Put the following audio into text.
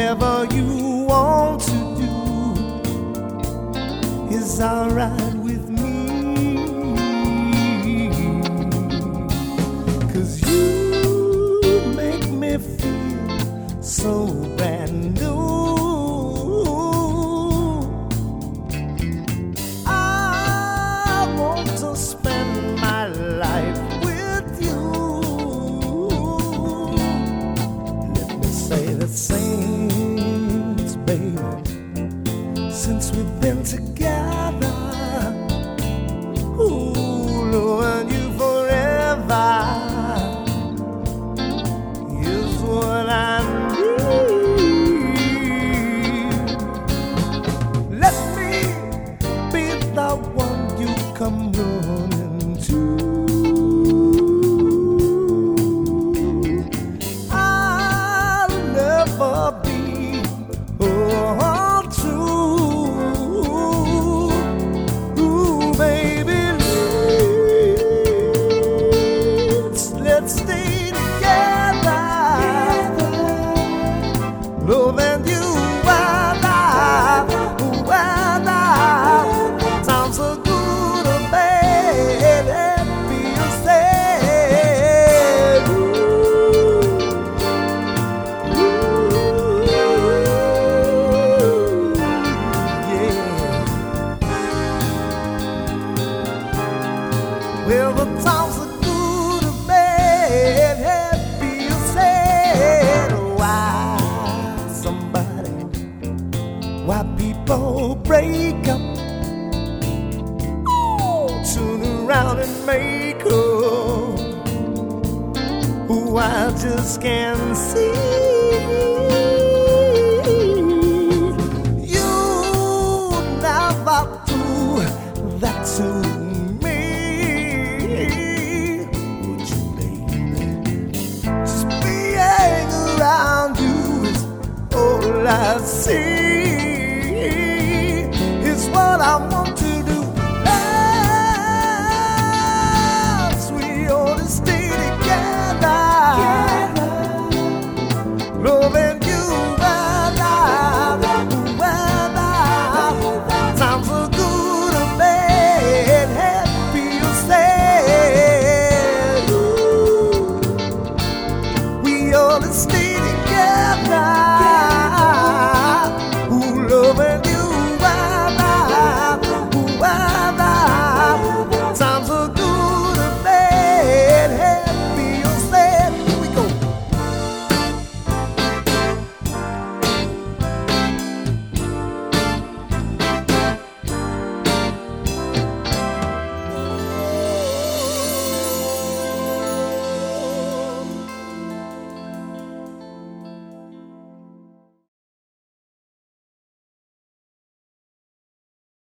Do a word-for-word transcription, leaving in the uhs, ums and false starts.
whatever you want to do is alright with me. 'Cause you make me feel so brand new. I want to spend my life with you. Let me say the saints, baby, since we've been together. Ooh, knowing you forever is what I need. Let me be the one you come running to. I'll never be untrue. Ooh, baby, let's, let's stay together. Loving you and I, and I, sounds so good, oh, baby, feel sad. Ooh, yeah. Well, the sounds so good, oh, baby, feel sad. Why somebody, why people break up? Turn around and make up. Who I just can't see. You never do that to me. Would you, baby? Just being around you is all I see. It's what I want to do. Yes, we ought to stay together. Loving you and I, and I, sounds so good, oh, man, happy you say. Ooh, we ought to stay